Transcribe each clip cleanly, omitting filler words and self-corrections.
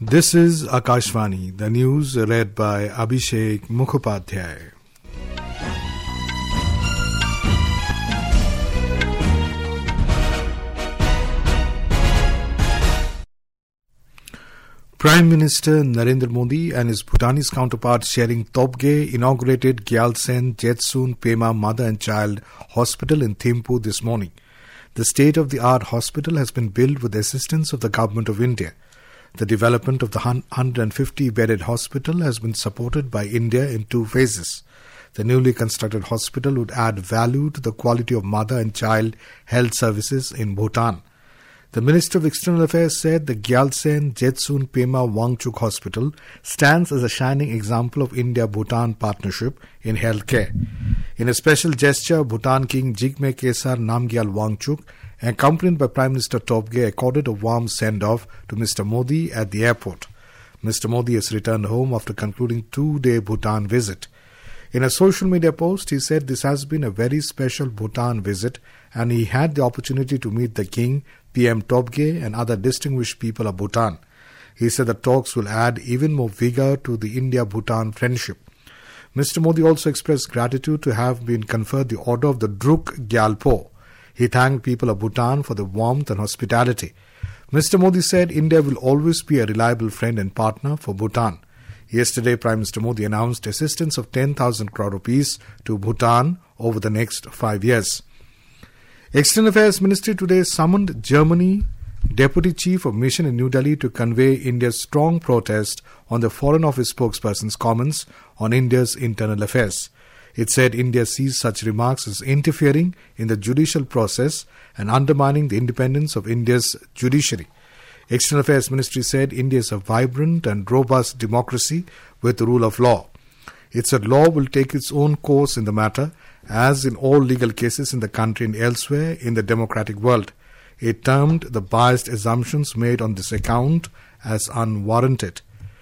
This is Akashvani, the news read by Abhishek Mukhopadhyay. Prime Minister Narendra Modi and his Bhutanese counterpart Tshering Tobgay inaugurated Gyaltsen Jetsun Pema Mother and Child Hospital in Thimphu this morning. The state-of-the-art hospital has been built with the assistance of the Government of India. The development of the 150-bedded hospital has been supported by India in two phases. The newly constructed hospital would add value to the quality of mother and child health services in Bhutan. The Minister of External Affairs said the Gyaltsen Jetsun Pema Wangchuk Hospital stands as a shining example of India-Bhutan partnership in healthcare. In a special gesture, Bhutan King Jigme Khesar Namgyal Wangchuk, accompanied by Prime Minister Tobgay, accorded a warm send-off to Mr. Modi at the airport. Mr. Modi has returned home after concluding a two-day Bhutan visit. In a social media post, he said this has been a very special Bhutan visit and he had the opportunity to meet the King, PM Tobgay and other distinguished people of Bhutan. He said the talks will add even more vigor to the India-Bhutan friendship. Mr. Modi also expressed gratitude to have been conferred the order of the Druk Gyalpo. He thanked people of Bhutan for the warmth and hospitality. Mr. Modi said India will always be a reliable friend and partner for Bhutan. Yesterday, Prime Minister Modi announced assistance of 10,000 crore rupees to Bhutan over the next 5 years. External Affairs Ministry today summoned Germany Deputy Chief of Mission in New Delhi to convey India's strong protest on the Foreign Office spokesperson's comments on India's internal affairs. It said India sees such remarks as interfering in the judicial process and undermining the independence of India's judiciary. External Affairs Ministry said India is a vibrant and robust democracy with the rule of law. It said law will take its own course in the matter, as in all legal cases in the country and elsewhere in the democratic world. It termed the biased assumptions made on this account as unwarranted.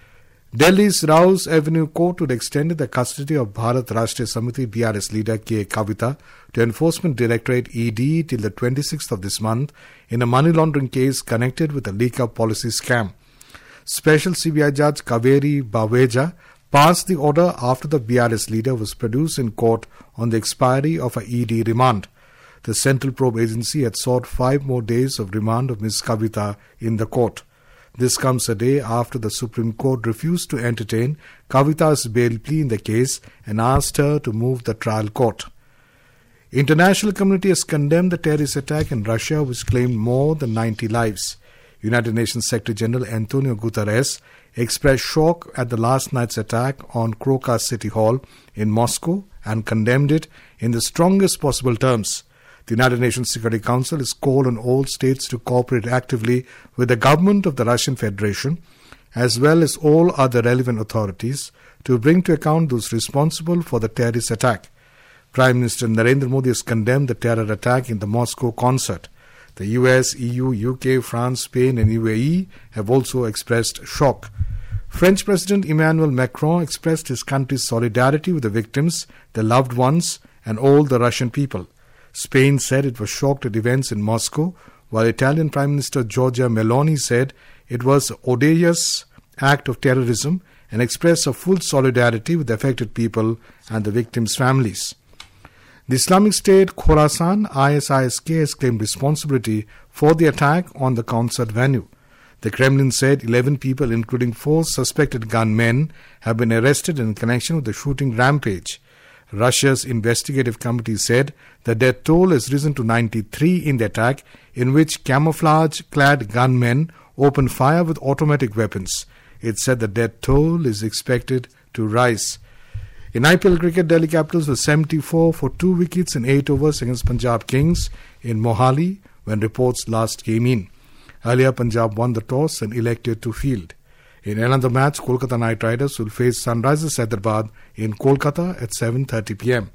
Delhi's Rouse Avenue Court would extend the custody of Bharat Rashtriya Samiti BRS leader K. Kavita to Enforcement Directorate ED till the 26th of this month in a money laundering case connected with the leak-up policy scam. Special CBI Judge Kaveri Baweja passed the order after the BRS leader was produced in court on the expiry of a ED remand. The Central Probe Agency had sought 5 more days of remand of Ms. Kavita in the court. This comes a day after the Supreme Court refused to entertain Kavita's bail plea in the case and asked her to move the trial court. International community has condemned the terrorist attack in Russia which claimed more than 90 lives. United Nations Secretary General Antonio Guterres expressed shock at the last night's attack on Crocus City Hall in Moscow and condemned it in the strongest possible terms. The United Nations Security Council is called on all states to cooperate actively with the government of the Russian Federation as well as all other relevant authorities to bring to account those responsible for the terrorist attack. Prime Minister Narendra Modi has condemned the terror attack in the Moscow concert. The US, EU, UK, France, Spain and UAE have also expressed shock. French President Emmanuel Macron expressed his country's solidarity with the victims, their loved ones and all the Russian people. Spain said it was shocked at events in Moscow, while Italian Prime Minister Giorgia Meloni said it was an audacious act of terrorism and expressed a full solidarity with the affected people and the victims' families. The Islamic State Khorasan ISISK has claimed responsibility for the attack on the concert venue. The Kremlin said 11 people, including 4 suspected gunmen, have been arrested in connection with the shooting rampage. Russia's investigative committee said the death toll has risen to 93 in the attack, in which camouflage-clad gunmen opened fire with automatic weapons. It said the death toll is expected to rise. In IPL cricket, Delhi Capitals were 74 for 2 wickets in 8 overs against Punjab Kings in Mohali when reports last came in. Earlier, Punjab won the toss and elected to field. In another match, Kolkata Knight Riders will face Sunrisers Hyderabad in Kolkata at 7:30 p.m.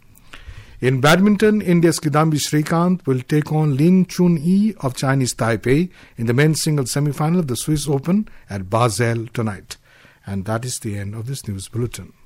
In badminton, India's Kidambi Srikanth will take on Lin Chun-yi of Chinese Taipei in the men's singles semi-final of the Swiss Open at Basel tonight. And that is the end of this news bulletin.